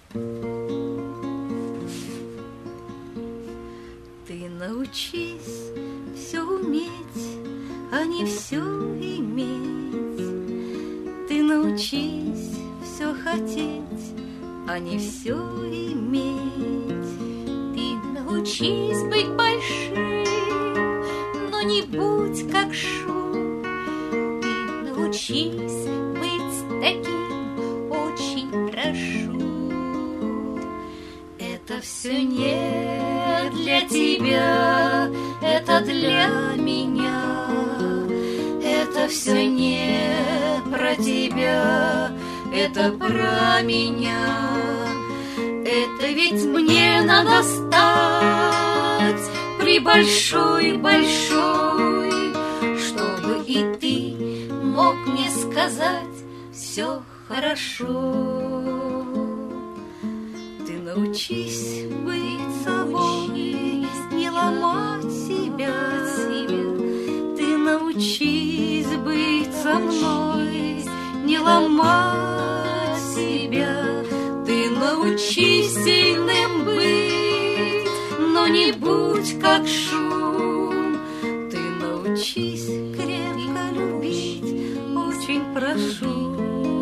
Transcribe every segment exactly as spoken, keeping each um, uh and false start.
Ты научись все уметь, а не все иметь. Ты научись все хотеть, а не все иметь. Ты научись быть большим, но не будь как шум. Ты научись быть таким, очень прошу. Это все не для тебя, это для меня. Это все не про тебя, это про меня. Это ведь мне надо стать прибольшой-большой, чтобы и ты мог мне сказать все хорошо. Ты научись быть собой, не ломать себя. Ты научись быть со мной, не ломать себя. Ты научись сильным быть, но не будь как шум. Ты научись крепко любить, очень прошу.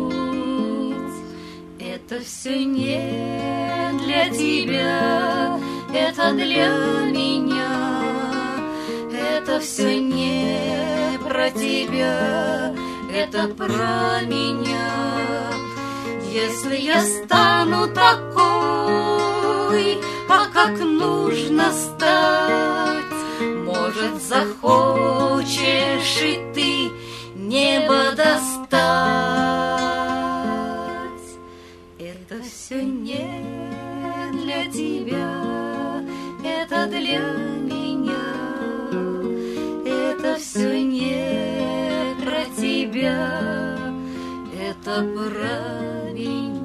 Это все не для тебя, это для меня. Это все не про тебя, это про меня. Если я стану такой, а как нужно стать, может, захочешь и ты небо достать. Это все не для тебя, это для меня. Это все не про тебя, это про меня.